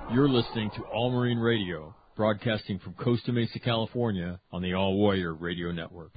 You're listening to All Marine Radio, broadcasting from Costa Mesa, California, on the All Warrior Radio Network.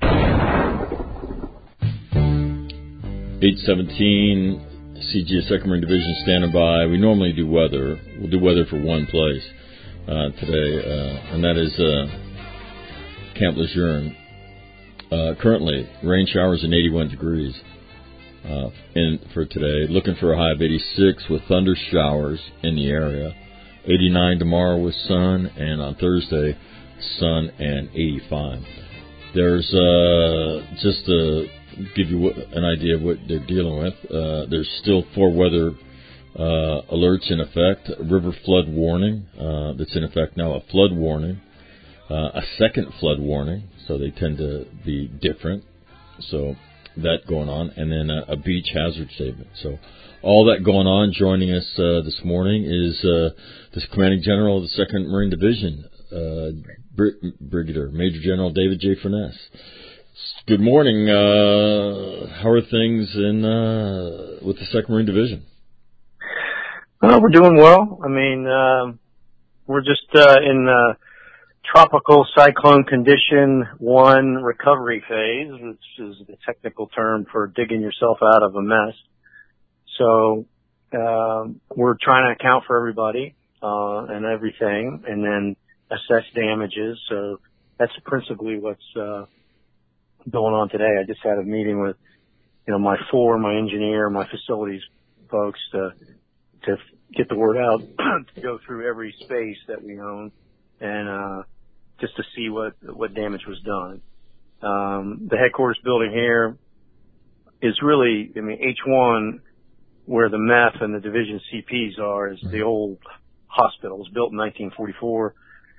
817 CGS 2nd Marine Division standing by. We normally do weather. We'll do weather for one place today, and that is Camp Lejeune. Currently, rain showers and 81 degrees for today. Looking for a high of 86 with thunder showers in the area. 89 tomorrow with sun, and on Thursday, sun and 85. There's just to give you an idea of what they're dealing with. There's still 4 weather alerts in effect. A river flood warning that's in effect now. A flood warning. A second flood warning, so they tend to be different. So that going on, and then a beach hazard statement. So all that going on. Joining us this morning is this Commanding General of the 2nd Marine Division, Brigadier Major General David J. Furness. Good morning. How are things with the 2nd Marine Division? Well, we're doing well. I mean, we're just in tropical cyclone condition 1 recovery phase, which is the technical term for digging yourself out of a mess. So we're trying to account for everybody and everything, and then assess damages. So that's principally what's going on today. I just had a meeting with, my engineer, my facilities folks to get the word out, to go through every space that we own and just to see what damage was done. The headquarters building here is really, H1, where the MEF and the division CPs are, is the old hospital. It was built in 1944.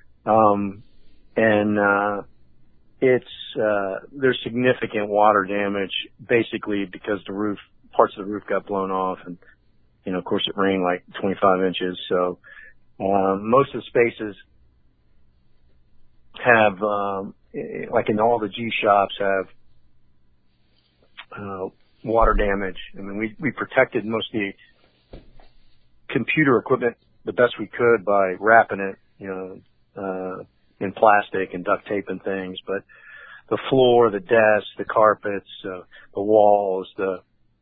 There's significant water damage, basically because parts of the roof got blown off, and, of course it rained like 25 inches. So, most of the spaces have, like in all the G shops, have water damage. We protected most of the computer equipment the best we could by wrapping it, in plastic and duct tape and things. But the floor, the desks, the carpets, the walls, the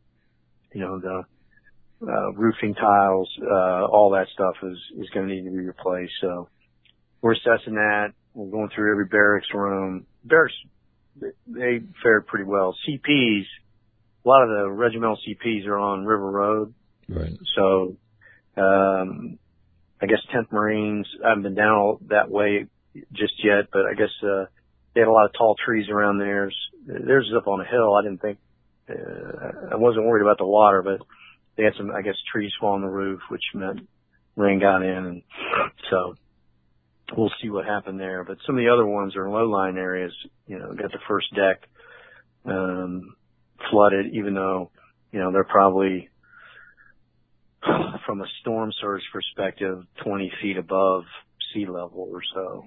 roofing tiles, all that stuff is going to need to be replaced. So we're assessing that. We're going through every barracks room. Barracks, they fared pretty well. CPs, a lot of the regimental CPs are on River Road. Right. So, I guess 10th Marines, I haven't been down that way just yet, but I guess, they had a lot of tall trees around theirs. Theirs is up on a hill. I didn't think, I wasn't worried about the water, but they had some, I guess, trees fall on the roof, which meant rain got in. And so we'll see what happened there. But some of the other ones are in low-lying areas, got the first deck, flooded, even though, they're probably, from a storm surge perspective, 20 feet above sea level or so.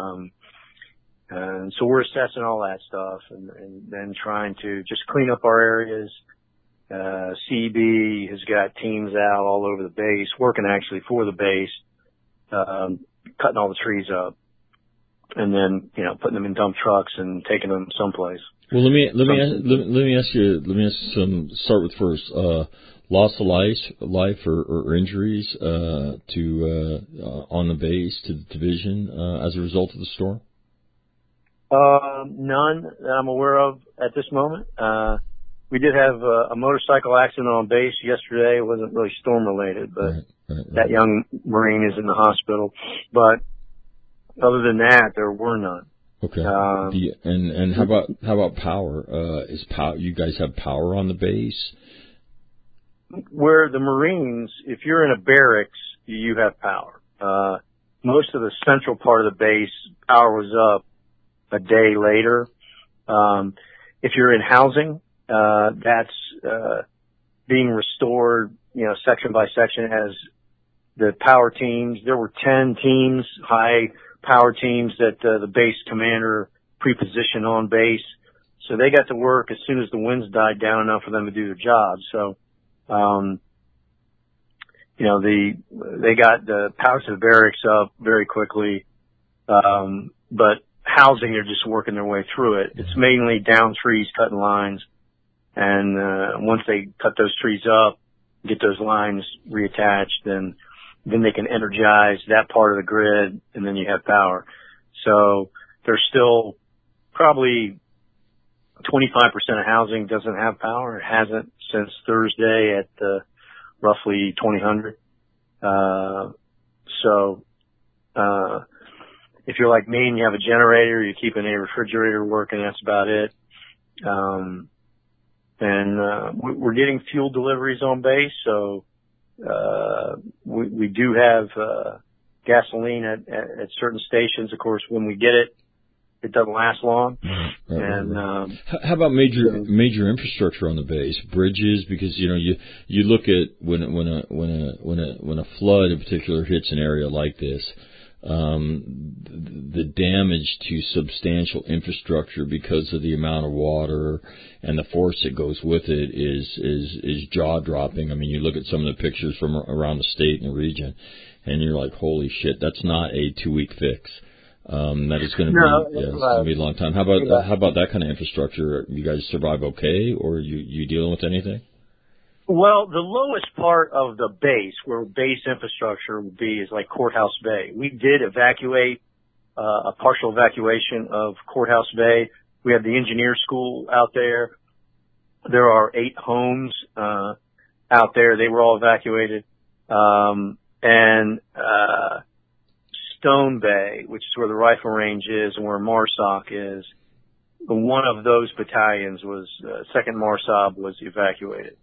And so we're assessing all that stuff and then trying to just clean up our areas. CB has got teams out all over the base, working actually for the base, cutting all the trees up and then, putting them in dump trucks and taking them someplace. Well, let me ask you start with first, loss of life or injuries, on the base, to the division, as a result of the storm? None that I'm aware of at this moment. We did have a motorcycle accident on base yesterday. It wasn't really storm related, but right. That young Marine is in the hospital. But other than that, there were none. Okay. And how about power? You guys have power on the base? Where the Marines, if you're in a barracks, you have power. Most of the central part of the base, power was up a day later. If you're in housing, that's being restored, section by section as the power teams. There were 10 teams, high power teams that the base commander pre-positioned on base. So they got to work as soon as the winds died down enough for them to do their job. So, they got the power to the barracks up very quickly. But housing, they're just working their way through it. It's mainly down trees, cutting lines. And, once they cut those trees up, get those lines reattached, then they can energize that part of the grid, and then you have power. So there's still probably 25% of housing doesn't have power. It hasn't since Thursday at roughly 2000. If you're like me and you have a generator, you're keeping a refrigerator working, that's about it. We're getting fuel deliveries on base, so we do have gasoline at certain stations. Of course, when we get it, it doesn't last long. And how about major infrastructure on the base, bridges? Because you look at when a flood in particular hits an area like this, the damage to substantial infrastructure because of the amount of water and the force that goes with it is jaw dropping. I mean, you look at some of the pictures from around the state and the region, and you're like, holy shit, that's not a 2-week fix. That is going to be it's going to be a long time. How about that kind of infrastructure? You guys survive okay, or you dealing with anything? Well, the lowest part of the base, where base infrastructure would be, is like Courthouse Bay. We did evacuate, a partial evacuation of Courthouse Bay. We have the engineer school out there. There are 8 homes, out there. They were all evacuated. Stone Bay, which is where the rifle range is and where MARSOC is, one of those battalions was, 2nd MARSOB was evacuated.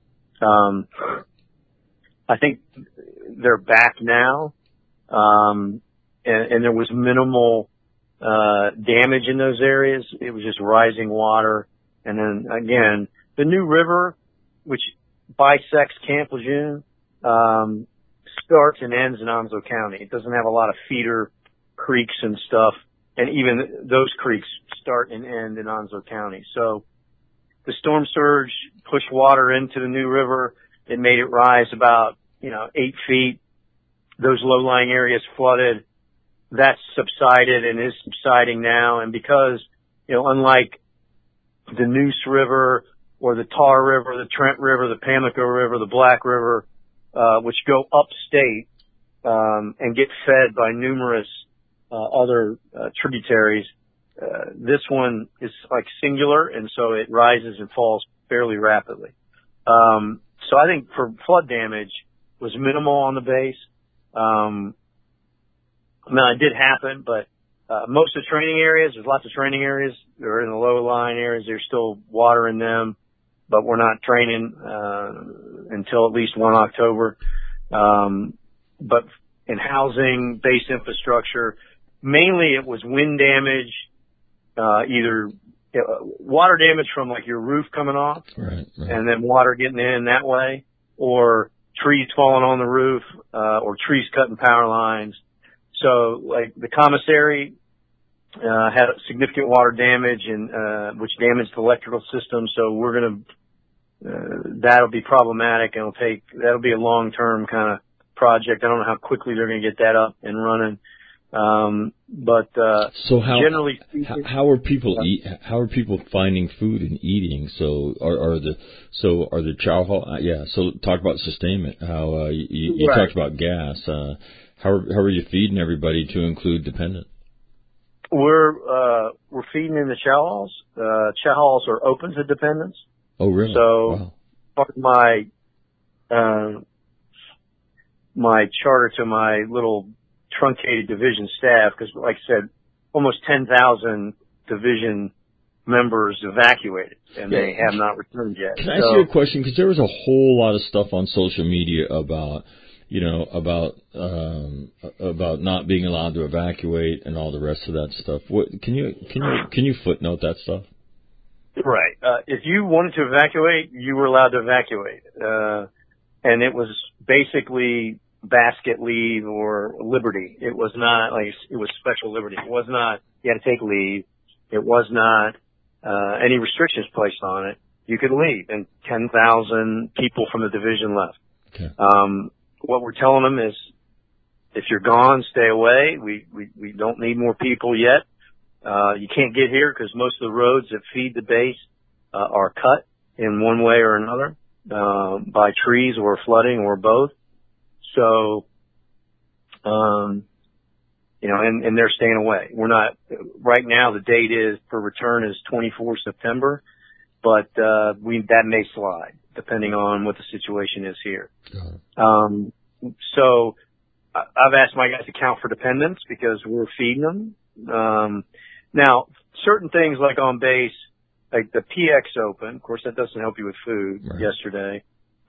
I think they're back now. And there was minimal, damage in those areas. It was just rising water. And then again, the New River, which bisects Camp Lejeune, starts and ends in Onslow County. It doesn't have a lot of feeder creeks and stuff. And even those creeks start and end in Onslow County. So the storm surge pushed water into the New River. It made it rise about, 8 feet. Those low-lying areas flooded. That's subsided and is subsiding now. And because, unlike the Neuse River or the Tar River, the Trent River, the Pamlico River, the Black River, which go upstate, and get fed by numerous, other, tributaries, this one is like singular, and so it rises and falls fairly rapidly. So I think for flood damage was minimal on the base. It did happen, but most of the training areas, there's lots of training areas that are in the low lying areas. There's still water in them, but we're not training until at least 1 October. But in housing, base infrastructure, mainly it was wind damage, either water damage from like your roof coming off, right. And then water getting in that way, or trees falling on the roof, or trees cutting power lines. So like the commissary had significant water damage and which damaged the electrical system. So we're gonna that'll be problematic, and that'll be a long-term kind of project. I don't know how quickly they're going to get that up and running. So generally, how are people finding food and eating? So are the chow hall? Yeah. So talk about sustainment. How you right. talked about gas. How are you feeding everybody to include dependent? We're feeding in the chow halls. Chow halls are open to dependents. Oh, really? So wow. part of my charter to my little truncated division staff, because like I said, almost 10,000 division members evacuated, and they have not returned yet. Can I ask you a question? Because there was a whole lot of stuff on social media about not being allowed to evacuate and all the rest of that stuff. Can you footnote that stuff? Right. If you wanted to evacuate, you were allowed to evacuate. And it was basically basket leave or liberty. It was not like, it was special liberty. It was not, you had to take leave. It was not, any restrictions placed on it. You could leave, and 10,000 people from the division left. Okay. what we're telling them is, if you're gone, stay away. We don't need more people yet. You can't get here because most of the roads that feed the base are cut in one way or another by trees or flooding or both. So, and they're staying away. We're not right now. The date is for return is 24 September, but that may slide depending on what the situation is here. So I've asked my guys to count for dependents because we're feeding them. Now, certain things like on base, like the PX Open, of course, that doesn't help you with food yesterday.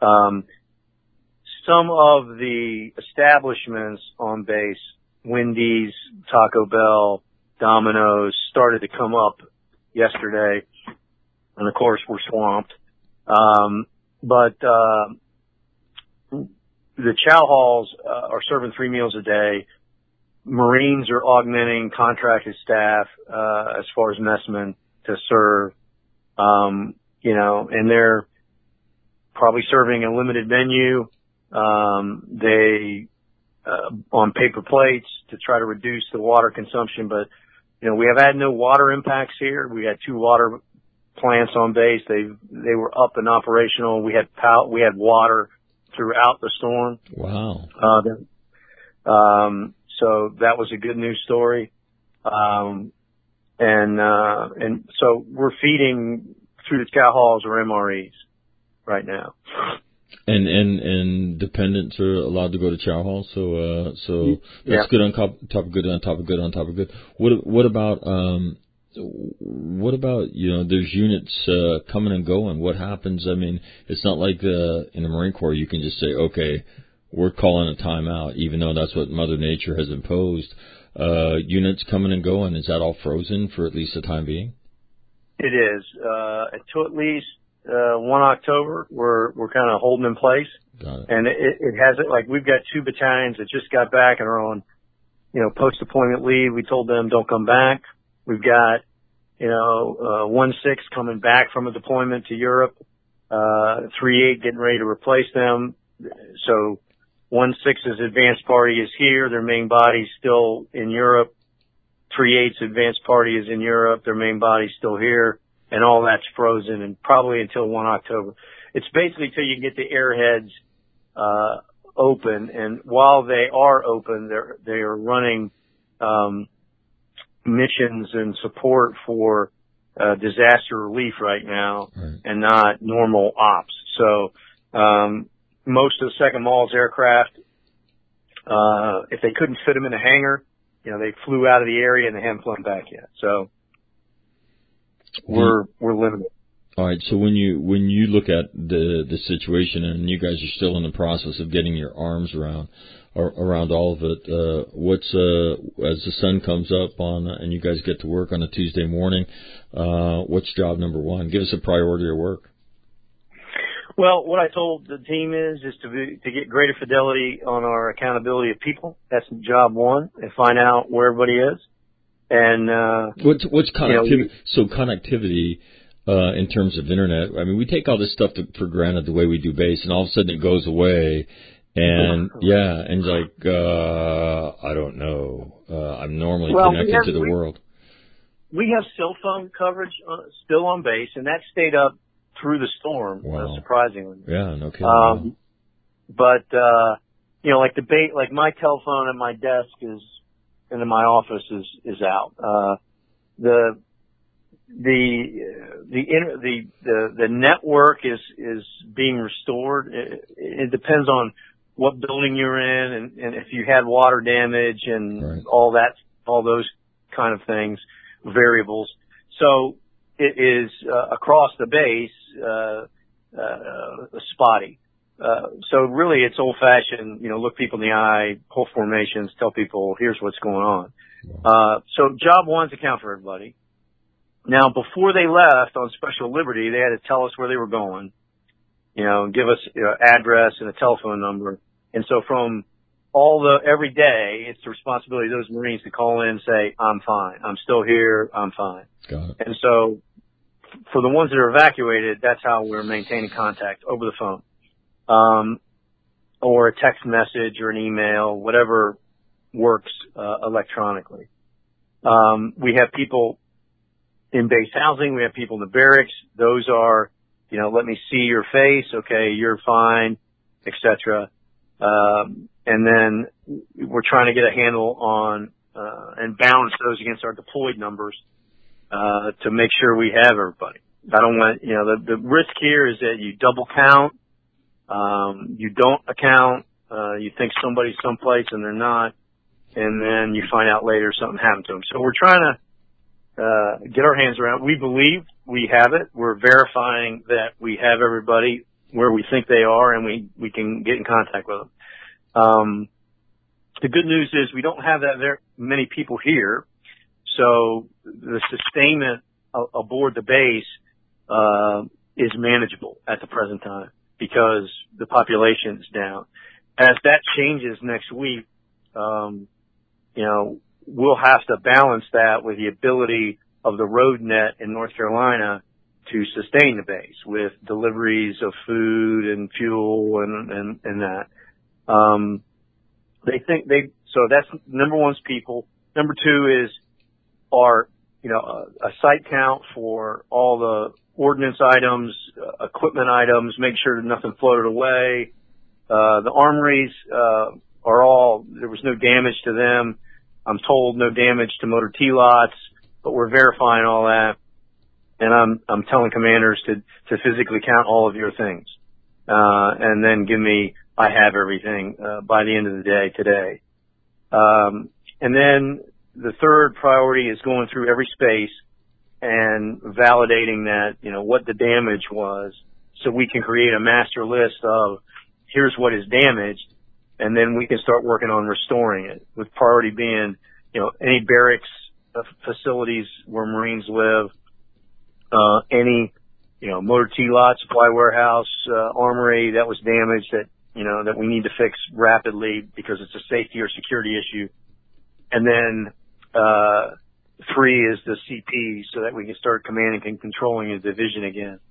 Some of the establishments on base, Wendy's, Taco Bell, Domino's, started to come up yesterday. And of course, we're swamped. But the chow halls are serving 3 meals a day. Marines are augmenting contracted staff as far as messmen to serve, and they're probably serving a limited menu. They on paper plates to try to reduce the water consumption, but we have had no water impacts here. We had 2 water plants on base. They were up and operational. We had water throughout the storm. Wow. So that was a good news story. And so we're feeding through the chow halls or MREs right now. And dependents are allowed to go to chow halls. So that's good on top of good on top of good on top of good. What about there's units coming and going. What happens? I mean, it's not like in the Marine Corps you can just say, okay, we're calling a timeout, even though that's what Mother Nature has imposed. Units coming and going, is that all frozen for at least the time being? It is. Until at least 1 October, we're kind of holding in place. Got it. And it hasn't, like, we've got 2 battalions that just got back and are on, post-deployment leave. We told them don't come back. We've got, 1-6 coming back from a deployment to Europe, 3-8 getting ready to replace them. So 1-6's advanced party is here. Their main body's still in Europe. 3-8's advanced party is in Europe. Their main body's still here. And all that's frozen and probably until 1 October. It's basically till you get the airheads, open. And while they are open, they are running, missions and support for, disaster relief right now and not normal ops. So, most of the Second Mall's aircraft, if they couldn't fit them in a hangar, they flew out of the area and they haven't flown back yet. So we're limited. All right. So when you look at the situation, and you guys are still in the process of getting your arms around all of it, what's as the sun comes up and you guys get to work on a Tuesday morning, what's job number 1? Give us a priority of work. Well, what I told the team is to get greater fidelity on our accountability of people. That's job 1, and find out where everybody is. And what's connectivity? So connectivity in terms of internet. I mean, we take all this stuff for granted the way we do base, and all of a sudden it goes away. And and like I don't know. I'm normally connected to the world. We have cell phone coverage still on base, and that stayed up through the storm, surprisingly. Yeah, no kidding. But like my telephone at my desk and in my office is out. The network is being restored. It depends on what building you're in and if you had water damage and all those kind of things, variables. So it is across the base spotty. So really it's old fashioned, look people in the eye, pull formations, tell people here's what's going on. So job 1's account for everybody. Now before they left on Special Liberty, they had to tell us where they were going, give us address and a telephone number. And so from every day, it's the responsibility of those Marines to call in and say, I'm fine. I'm still here. I'm fine. Got it. And so for the ones that are evacuated, that's how we're maintaining contact over the phone. or a text message or an email, whatever works electronically. We have people in base housing. We have people in the barracks. Those are, let me see your face. Okay, you're fine, etc. And then we're trying to get a handle on and balance those against our deployed numbers to make sure we have everybody. I don't want, the risk here is that you double count, you don't account, you think somebody's someplace and they're not, and then you find out later something happened to them. So we're trying to get our hands around. We believe we have it. We're verifying that we have everybody where we think they are, and we can get in contact with them. The good news is we don't have that very many people here, so the sustainment aboard the base is manageable at the present time because the population is down. As that changes next week, we'll have to balance that with the ability of the road net in North Carolina to sustain the base with deliveries of food and fuel and that. So that's number one is people. Number two is a site count for all the ordnance items, equipment items, make sure that nothing floated away. The armories, there was no damage to them. I'm told no damage to motor T-lots, but we're verifying all that. And I'm telling commanders to physically count all of your things. And then I have everything, by the end of the day today. And then the third priority is going through every space and validating that, what the damage was so we can create a master list of here's what is damaged, and then we can start working on restoring it, with priority being, any barracks facilities where Marines live, any, motor T-lot, supply warehouse, armory that was damaged that we need to fix rapidly because it's a safety or security issue. And then, 3 is the CP so that we can start commanding and controlling a division again.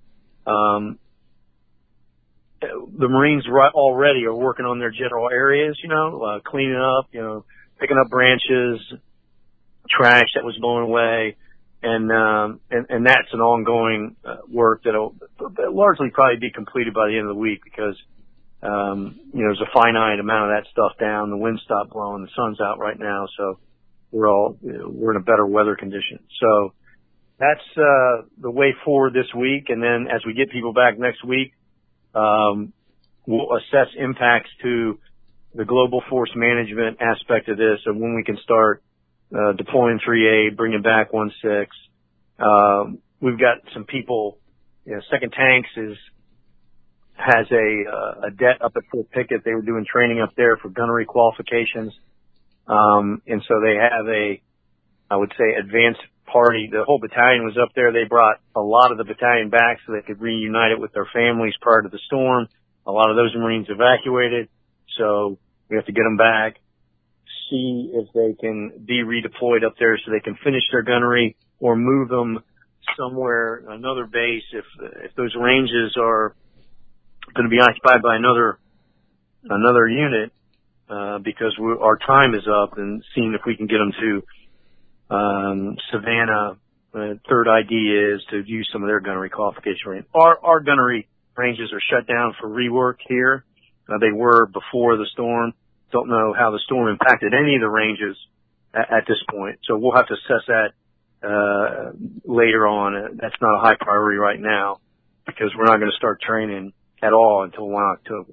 The Marines already are working on their general areas, cleaning up, picking up branches, trash that was blown away. And that's an ongoing, work that'll largely probably be completed by the end of the week because, there's a finite amount of that stuff down. The wind stopped blowing. The sun's out right now. So we're in a better weather condition. So that's, the way forward this week. And then as we get people back next week, we'll assess impacts to the global force management aspect of this and when we can start, deploying 3A, bringing back 1-6. We've got some people, Second Tanks has a debt up at Fort Pickett. They were doing training up there for gunnery qualifications. And so they have I would say, advanced party. The whole battalion was up there. They brought a lot of the battalion back so they could reunite it with their families prior to the storm. A lot of those Marines evacuated. So we have to get them back, see if they can be redeployed up there so they can finish their gunnery or move them somewhere, another base if those ranges are going to be occupied by another unit, because our time is up, and seeing if we can get them to Savannah. Third idea is to use some of their gunnery qualification range. Our gunnery ranges are shut down for rework here. They were before the storm. Don't know how the storm impacted any of the ranges at this point. So we'll have to assess that later on. That's not a high priority right now because we're not going to start training at all until 1 October.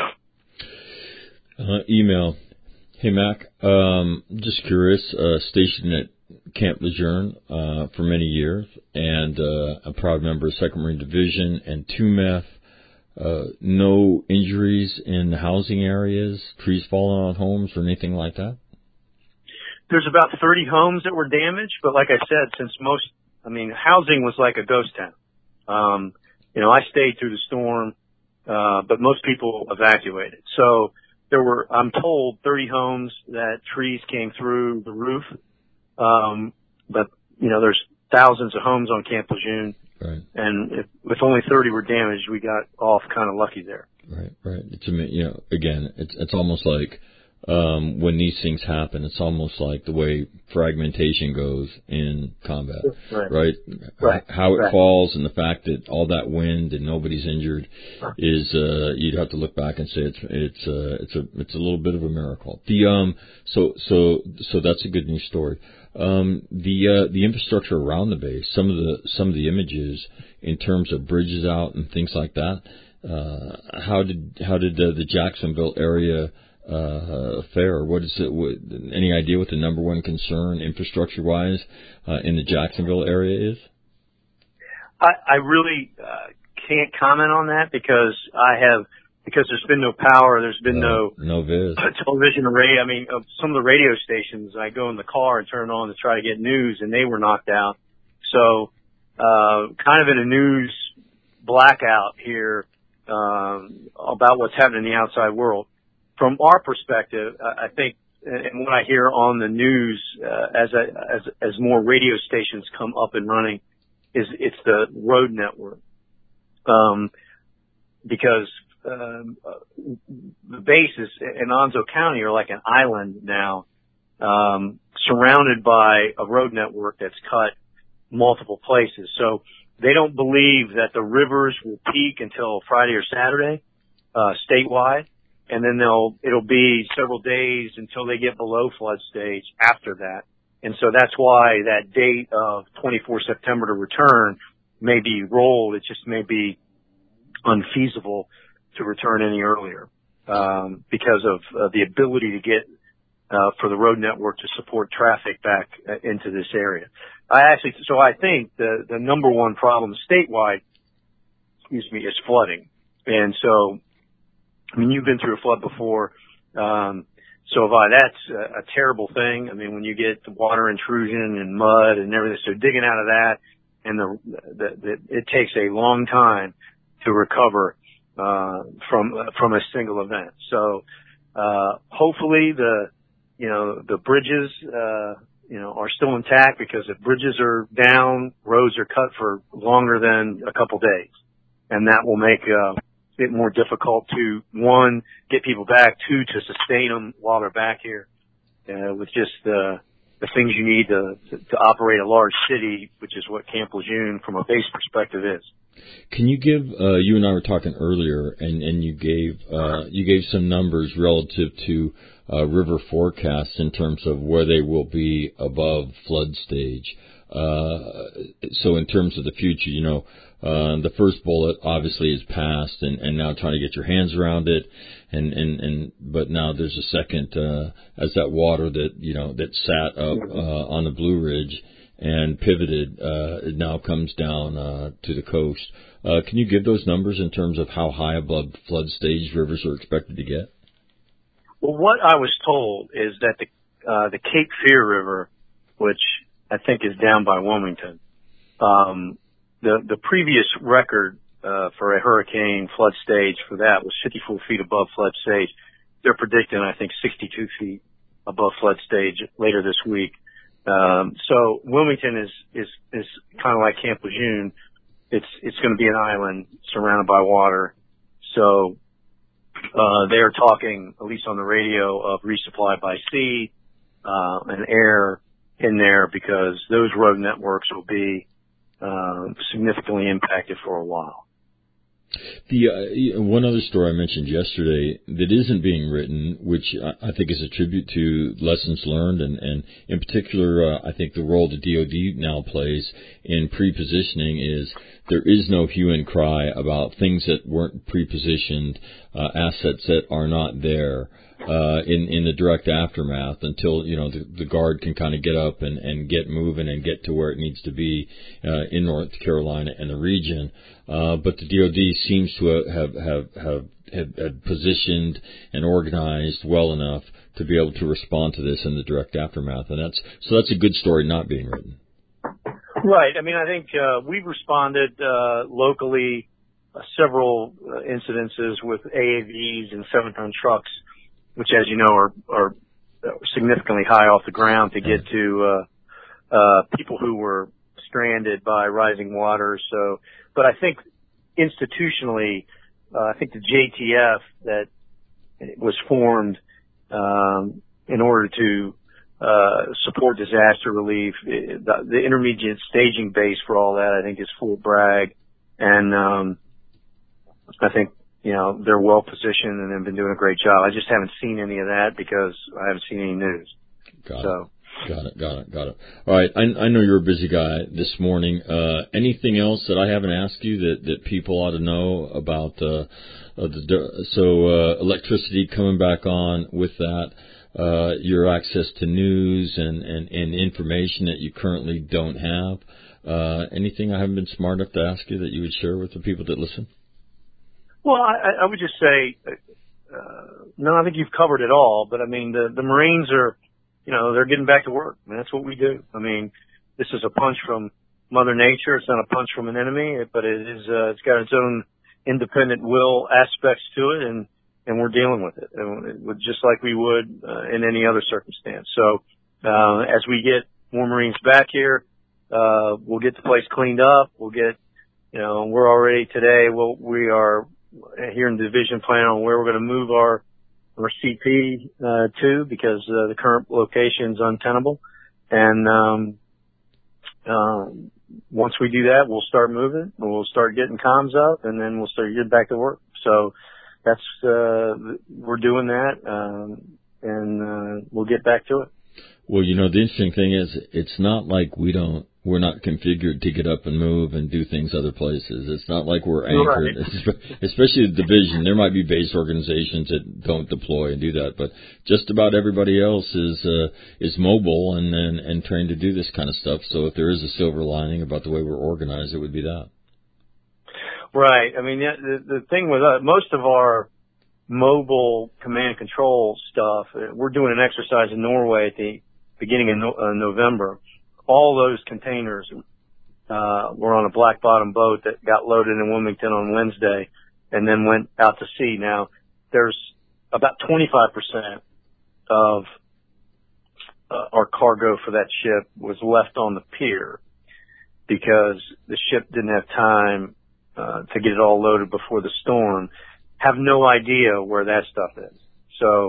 Email. Hey, Mac. Just curious, stationed at Camp Lejeune for many years, and a proud member of 2nd Marine Division and 2MEF. No injuries in housing areas, trees falling on homes, or anything like that? There's about 30 homes that were damaged, but like I said, housing was like a ghost town. I stayed through the storm, but most people evacuated. So there were, I'm told, 30 homes that trees came through the roof. But there's thousands of homes on Camp Lejeune. Right. And with only 30 were damaged, we got off kind of lucky there. Right. Again, it's almost like when these things happen, it's almost like the way fragmentation goes in combat, right? How it falls and the fact that all that wind and nobody's injured is you'd have to look back and say it's a little bit of a miracle. So that's a good news story. The infrastructure around the base, some of the images in terms of bridges out and things like that. How did the Jacksonville area fare? What is it? Any idea what the number one concern, infrastructure-wise, in the Jacksonville area is? I really can't comment on that because there's been no power, there's been no viz. Television array. I mean, some of the radio stations, I go in the car and turn on to try to get news, and they were knocked out. So, kind of in a news blackout here about what's happening in the outside world. From our perspective, I think, and what I hear on the news as more radio stations come up and running, is it's the road network, because the bases in Onzo County are like an island now, surrounded by a road network that's cut multiple places. So they don't believe that the rivers will peak until Friday or Saturday, statewide. And then it'll be several days until they get below flood stage after that. And so that's why that date of 24 September to return may be rolled. It just may be unfeasible to return any earlier, because of the ability to get, for the road network to support traffic back into this area. I think the number one problem statewide, is flooding. And so, I mean, you've been through a flood before. That's a terrible thing. I mean, when you get the water intrusion and mud and everything, so digging out of that, and it takes a long time to recover, from a single event. So, hopefully the bridges, are still intact, because if bridges are down, roads are cut for longer than a couple days. And that will make, it more difficult to, one, get people back, two, to sustain them while they're back here, with just the things you need to operate a large city, which is what Camp Lejeune from a base perspective is. Can you give, you and I were talking earlier, and you gave some numbers relative to river forecasts in terms of where they will be above flood stage. So in terms of the future, the first bullet obviously is passed, and now trying to get your hands around it, but now there's a second, as that water that sat up on the Blue Ridge and pivoted, it now comes down to the coast. Can you give those numbers in terms of how high above flood stage rivers are expected to get? Well, what I was told is that the Cape Fear River, which I think is down by Wilmington, the previous record for a hurricane flood stage for that was 54 feet above flood stage. They're predicting, I think, 62 feet above flood stage later this week. So Wilmington is kind of like Camp Lejeune. It's going to be an island surrounded by water. So, they're talking, at least on the radio, of resupply by sea, and air in there, because those road networks will be, significantly impacted for a while. The one other story I mentioned yesterday that isn't being written, which I think is a tribute to lessons learned, and in particular, I think the role the DoD now plays in pre-positioning, is there is no hue and cry about things that weren't pre-positioned, assets that are not there in the direct aftermath, until the Guard can kind of get up and get moving and get to where it needs to be in North Carolina and the region. But the DoD seems to have positioned and organized well enough to be able to respond to this in the direct aftermath, and that's a good story not being written. Right. I mean, I think we've responded locally, several incidences with AAVs and 7-ton trucks, which, as you know, are significantly high off the ground to get to people who were stranded by rising water. So, but I think institutionally, I think the JTF that was formed in order to support disaster relief. The intermediate staging base for all that, I think, is Fort Bragg, and I think they're well positioned and have been doing a great job. I just haven't seen any of that because I haven't seen any news. Got it. All right, I know you're a busy guy this morning. Anything else that I haven't asked you that people ought to know about? Electricity coming back on with that, your access to news and information that you currently don't have. Anything I haven't been smart enough to ask you that you would share with the people that listen? Well, I would just say, no, I think you've covered it all. But I mean, the Marines are, they're getting back to work. I mean, that's what we do. I mean, this is a punch from Mother Nature. It's not a punch from an enemy, but it's got its own independent will aspects to it, and we're dealing with it, just like we would in any other circumstance. So as we get more Marines back here, we'll get the place cleaned up. We'll get, we're already today. We are here in the division plan on where we're going to move our CP to, because the current location is untenable. And once we do that, we'll start moving, and we'll start getting comms up, and then we'll start getting back to work. So that's we're doing that, and we'll get back to it. Well, the interesting thing is, it's not like we're not configured to get up and move and do things other places. It's not like we're anchored, right. Especially the division. There might be base organizations that don't deploy and do that, but just about everybody else is mobile and trained to do this kind of stuff. So if there is a silver lining about the way we're organized, it would be that. Right. I mean, the thing with us, most of our mobile command and control stuff, we're doing an exercise in Norway at the beginning of November. All those containers were on a black bottom boat that got loaded in Wilmington on Wednesday and then went out to sea. Now, there's about 25% of our cargo for that ship was left on the pier because the ship didn't have time to get it all loaded before the storm. Have no idea where that stuff is. So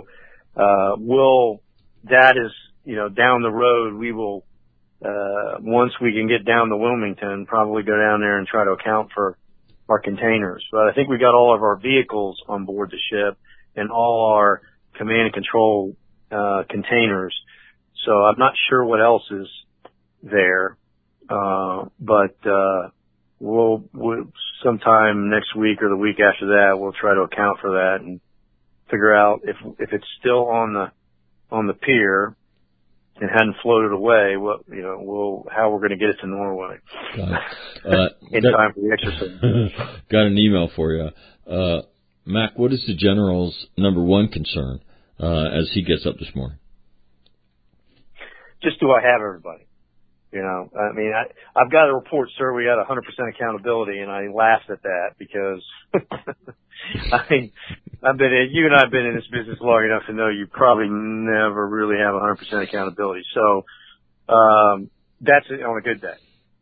that is, down the road, we will, once we can get down to Wilmington, probably go down there and try to account for our containers. But I think we got all of our vehicles on board the ship and all our command and control containers. So I'm not sure what else is there, but we'll sometime next week or the week after that, we'll try to account for that and figure out if it's still on the pier and hadn't floated away, how we're going to get it to Norway in time for the exercise. Got an email for you. Mac, what is the General's number one concern as he gets up this morning? Just do I have everybody? I mean, I've got a report, sir. We had 100% accountability, and I laughed at that because, I mean, you and I have been in this business long enough to know you probably never really have 100% accountability. So, that's on a good day.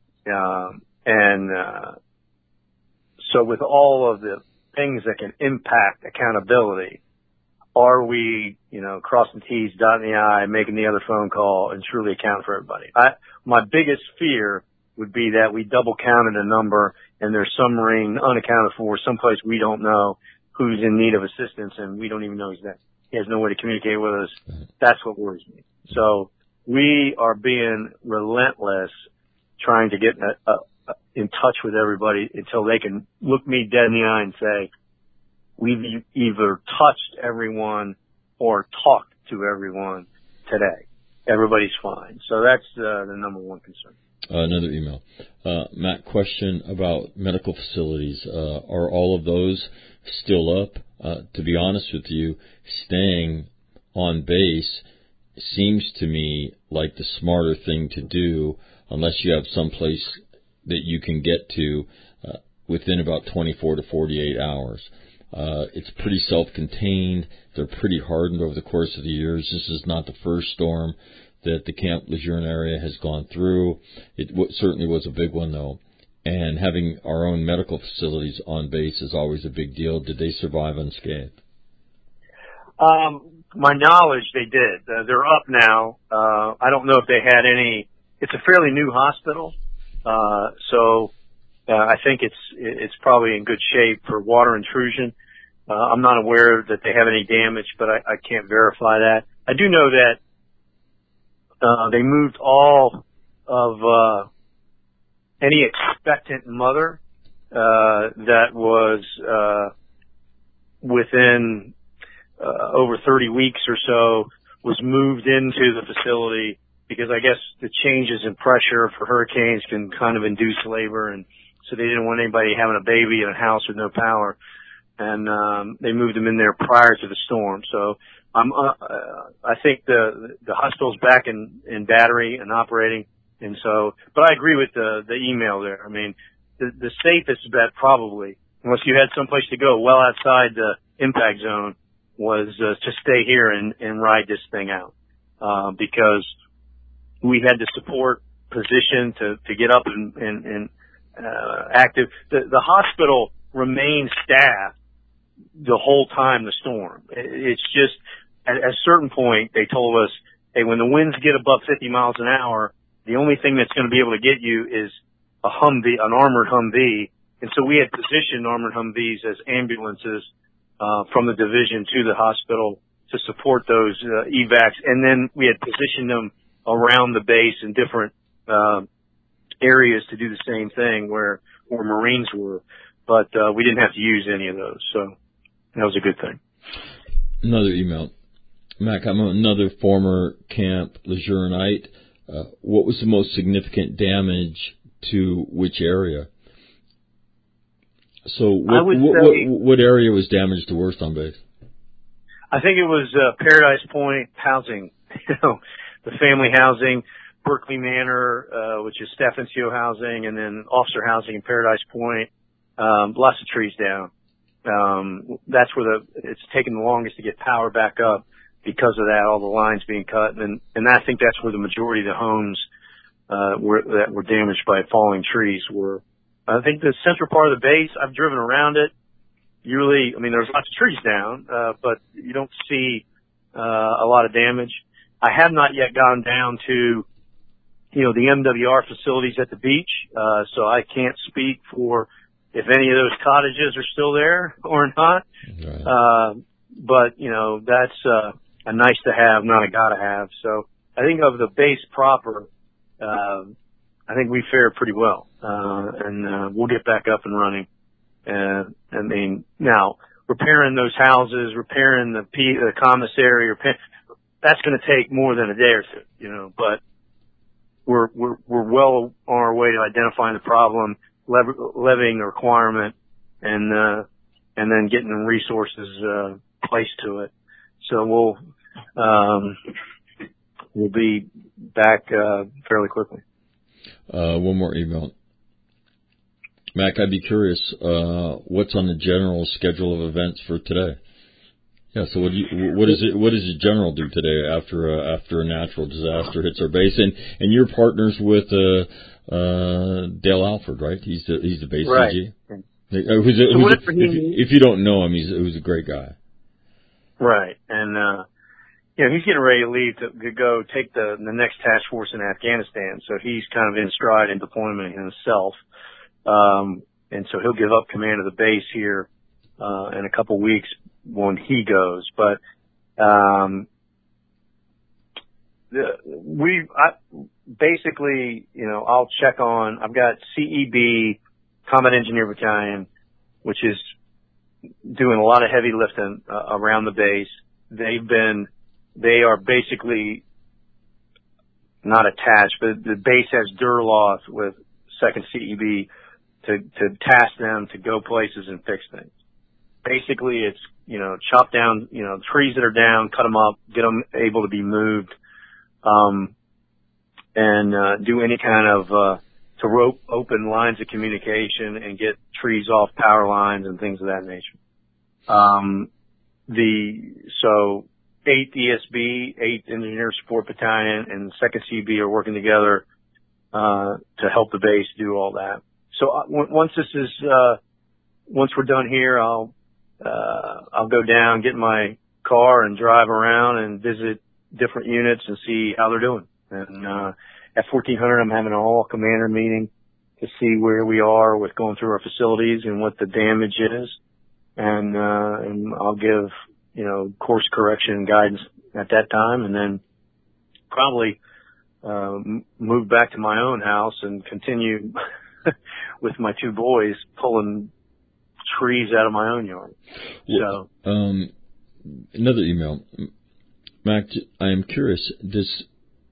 So with all of the things that can impact accountability, are we, crossing T's, dotting the I, making the other phone call, and truly account for everybody? My biggest fear would be that we double counted a number and there's some Marine unaccounted for, someplace we don't know, who's in need of assistance, and we don't even know he's there. He has no way to communicate with us. That's what worries me. So we are being relentless trying to get in touch with everybody until they can look me dead in the eye and say, we've either touched everyone or talked to everyone today. Everybody's fine. So that's the number one concern. Another email. Matt, question about medical facilities. Are all of those still up? To be honest with you, staying on base seems to me like the smarter thing to do, unless you have some place that you can get to within about 24 to 48 hours. It's pretty self-contained. They're pretty hardened over the course of the years. This is not the first storm that the Camp Lejeune area has gone through. It certainly was a big one, though. and having our own medical facilities on base is always a big deal. Did they survive unscathed? My knowledge, they did. They're up now. I don't know if they had any. It's a fairly new hospital, so I think it's probably in good shape for water intrusion. I'm not aware that they have any damage, but I can't verify that. I do know that they moved all of any expectant mother that was within over 30 weeks or so was moved into the facility, because I guess the changes in pressure for hurricanes can kind of induce labor, and so they didn't want anybody having a baby in a house with no power, and they moved them in there prior to the storm. So I think the hospital's back in battery and operating, and so, but I agree with the email there. I mean, the safest bet probably, unless you had someplace to go well outside the impact zone, was to stay here and ride this thing out, because we had the support position to get up and active. The hospital remained staffed the whole time the storm. It's just at a certain point they told us, hey, when the winds get above 50 miles an hour, the only thing that's going to be able to get you is a Humvee, an armored Humvee. And so we had positioned armored Humvees as ambulances from the division to the hospital to support those evacs, and then we had positioned them around the base in different areas to do the same thing where Marines were, but we didn't have to use any of those, so that was a good thing. Another email. Mac, I'm another former Camp Lejeunite. What was the most significant damage to which area? So what area was damaged the worst on base? I think it was Paradise Point housing, the family housing, Berkeley Manor, which is Stephencio housing, and then officer housing in Paradise Point. Lots of trees down. That's where it's taken the longest to get power back up because of that, all the lines being cut, and I think that's where the majority of the homes that were damaged by falling trees were. I think the central part of the base, I've driven around it. There's lots of trees down, but you don't see a lot of damage. I have not yet gone down to, the MWR facilities at the beach, so I can't speak for if any of those cottages are still there or not. Right. But, that's a nice to have, not a gotta have. So I think of the base proper, I think we fared pretty well, and we'll get back up and running. Now repairing those houses, repairing the commissary, that's going to take more than a day or two, but we're well on our way to identifying the problem, levying the requirement, and then getting the resources placed to it. So we'll be back fairly quickly. One more email. Mac, I'd be curious, what's on the general schedule of events for today? Yeah, so what does the general do today after a natural disaster hits our base? And you're partners with Dale Alford, right? He's the base right. CG. If you don't know him, he's a great guy. Right, and he's getting ready to leave to go take the next task force in Afghanistan, so he's kind of in stride in deployment himself. And so he'll give up command of the base here in a couple weeks when he goes. But I'll check on. I've got CEB, Combat Engineer Battalion, which is doing a lot of heavy lifting around the base. They are basically not attached, but the base has DURLOS with 2nd CEB to task them to go places and fix things. Basically, it's, chop down, trees that are down, cut them up, get them able to be moved, and do any kind of, to rope open lines of communication and get trees off power lines and things of that nature. 8th ESB, 8th Engineer Support Battalion, and 2nd CB are working together to help the base do all that. So once once we're done here, I'll go down, get in my car and drive around and visit different units and see how they're doing. And, at 1400, I'm having an all commander meeting to see where we are with going through our facilities and what the damage is. And I'll give, course correction and guidance at that time, and then probably, move back to my own house and continue with my two boys pulling trees out of my own yard. Well, so, another email, Mac. I am curious. Does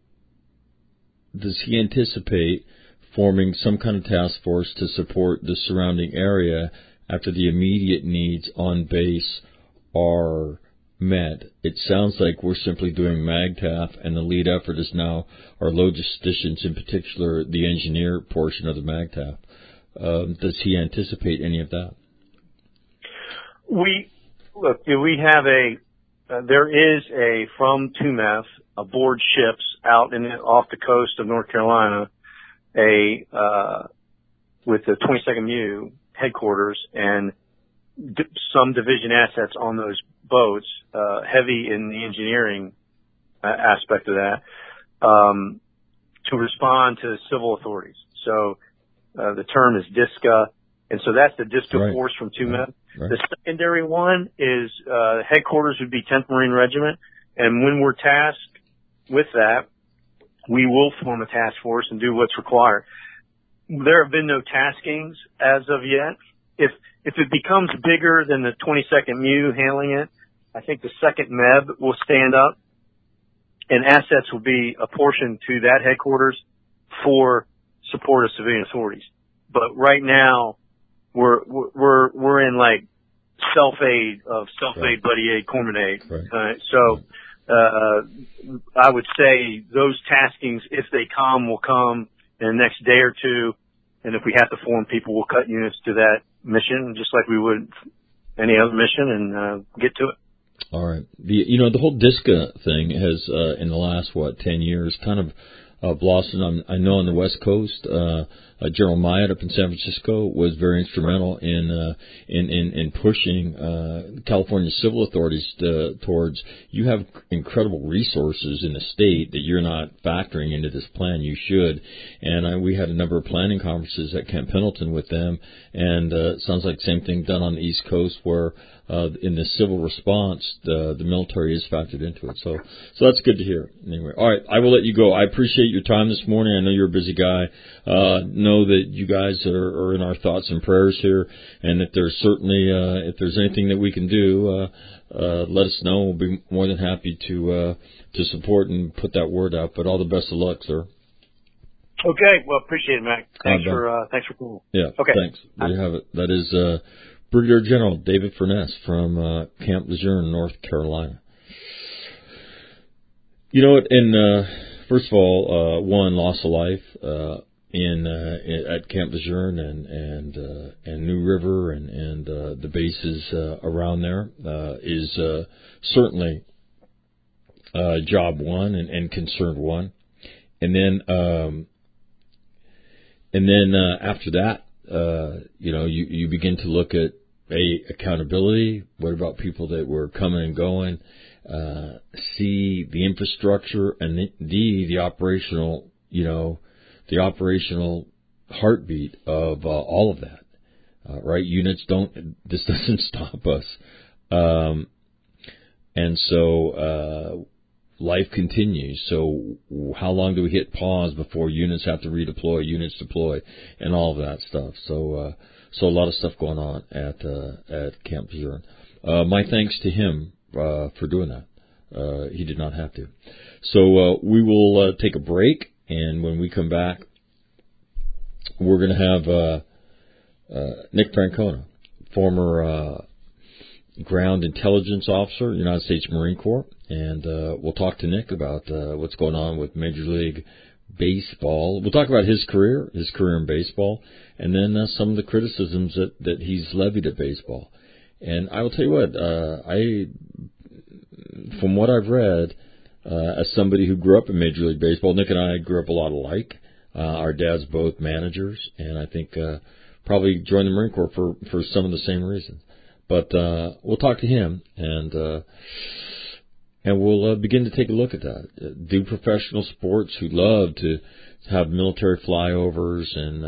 he anticipate forming some kind of task force to support the surrounding area after the immediate needs on base are met? It sounds like we're simply doing MAGTF, and the lead effort is now our logisticians, in particular the engineer portion of the MAGTF. Does he anticipate any of that? We have there is from TUMEF aboard ships out off the coast of North Carolina, with the 22nd MU headquarters and some division assets on those boats, heavy in the engineering aspect of that, to respond to civil authorities. So, the term is DISCA, and so that's the DISCA force from TUMEF. Right. The secondary one is, headquarters would be 10th Marine Regiment, and when we're tasked with that, we will form a task force and do what's required. There have been no taskings as of yet. If it becomes bigger than the 22nd MU handling it, I think the 2nd MEB will stand up, and assets will be apportioned to that headquarters for support of civilian authorities. But right now, we're in like self-aid, right. Buddy aid, corpsman aid. Right. I would say those taskings, if they come, will come in the next day or two. And if we have to form people, we'll cut units to that mission, just like we would any other mission, and get to it. All right. The whole DISCA thing has, in the last, 10 years, kind of blossomed. I know on the West Coast, General Myatt up in San Francisco was very instrumental in pushing California civil authorities towards, you have incredible resources in the state that you're not factoring into this plan. You should. And we had a number of planning conferences at Camp Pendleton with them, and it sounds like the same thing done on the East Coast, where in the civil response, the military is factored into it. So that's good to hear. Anyway, all right, I will let you go. I appreciate your time this morning. I know you're a busy guy. Know that you guys are in our thoughts and prayers here, and that there's certainly, if there's anything that we can do, let us know. We'll be more than happy to support and put that word out. But all the best of luck, sir. Okay, well, appreciate it, Mac. Thanks for calling. Yeah, okay. Thanks. There you have it. That is Brigadier General David Furness from Camp Lejeune, North Carolina. You know what? And first of all, one, loss of life at Camp Lejeune and New River and the bases around there is certainly job one and concern one. And then after that, you begin to look at accountability. What about people that were coming and going? C, the infrastructure, and D, the operational, the operational heartbeat of all of that. Right? Units this doesn't stop us. And so life continues. So how long do we hit pause before units have to redeploy, units deploy, and all of that stuff? So a lot of stuff going on at Camp Lejeune. My thanks to him for doing that. He did not have to. So we will take a break, and when we come back, we're going to have Nick Francona, former ground intelligence officer, United States Marine Corps, and we'll talk to Nick about what's going on with Major League Baseball. We'll talk about his career in baseball, and then some of the criticisms that he's levied at baseball. And I will tell you what, from what I've read, as somebody who grew up in Major League Baseball, Nick and I grew up a lot alike. Our dads both managers, and I think probably joined the Marine Corps for some of the same reasons. But we'll talk to him, and we'll begin to take a look at that. Do professional sports who love to have military flyovers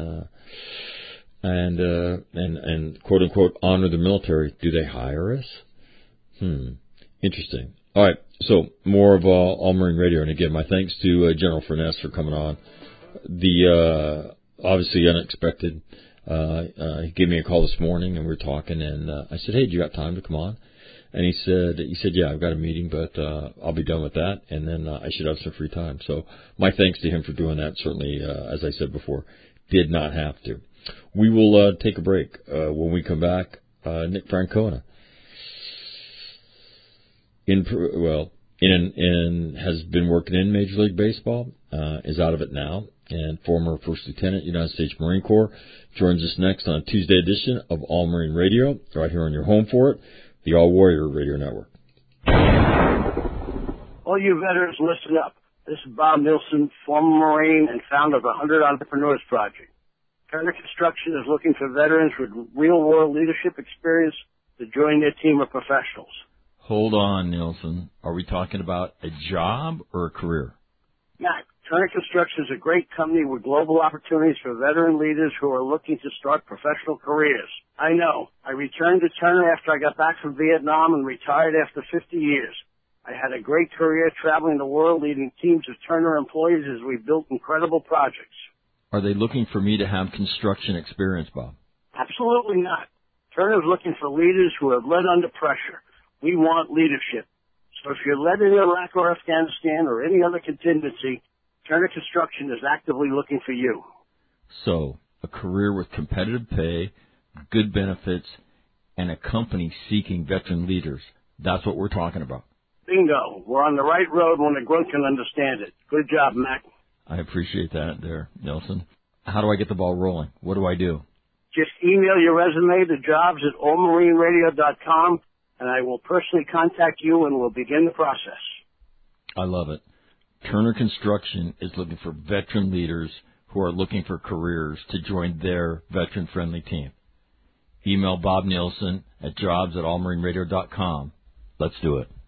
and quote unquote honor the military. Do they hire us? Interesting. All right. So more of All Marine Radio, and again, my thanks to General Furness for coming on. The obviously unexpected. He gave me a call this morning, and we were talking, and I said, "Hey, do you got time to come on?" And he said, "Yeah, I've got a meeting, but I'll be done with that, and then I should have some free time." So my thanks to him for doing that. Certainly, as I said before, did not have to. We will take a break. When we come back, Nick Francona has been working in Major League Baseball, is out of it now, and former First Lieutenant, United States Marine Corps, joins us next on a Tuesday edition of All Marine Radio, right here on your home for it, the All Warrior Radio Network. All you veterans, listen up. This is Bob Nilsson, former Marine and founder of the 100 Entrepreneurs Project. Turner Construction is looking for veterans with real-world leadership experience to join their team of professionals. Hold on, Nilsson. Are we talking about a job or a career? Matt, Turner Construction is a great company with global opportunities for veteran leaders who are looking to start professional careers. I know. I returned to Turner after I got back from Vietnam and retired after 50 years. I had a great career traveling the world leading teams of Turner employees as we built incredible projects. Are they looking for me to have construction experience, Bob? Absolutely not. Turner is looking for leaders who have led under pressure. We want leadership. So if you're led in Iraq or Afghanistan or any other contingency, Turner Construction is actively looking for you. So, a career with competitive pay, good benefits, and a company seeking veteran leaders. That's what we're talking about. Bingo. We're on the right road when the grunt can understand it. Good job, Mac. I appreciate that there, Nelson. How do I get the ball rolling? What do I do? Just email your resume to jobs@allmarineradio.com, and I will personally contact you and we'll begin the process. I love it. Turner Construction is looking for veteran leaders who are looking for careers to join their veteran-friendly team. Email Bob Nilsson at jobs@allmarineradio.com. Let's do it.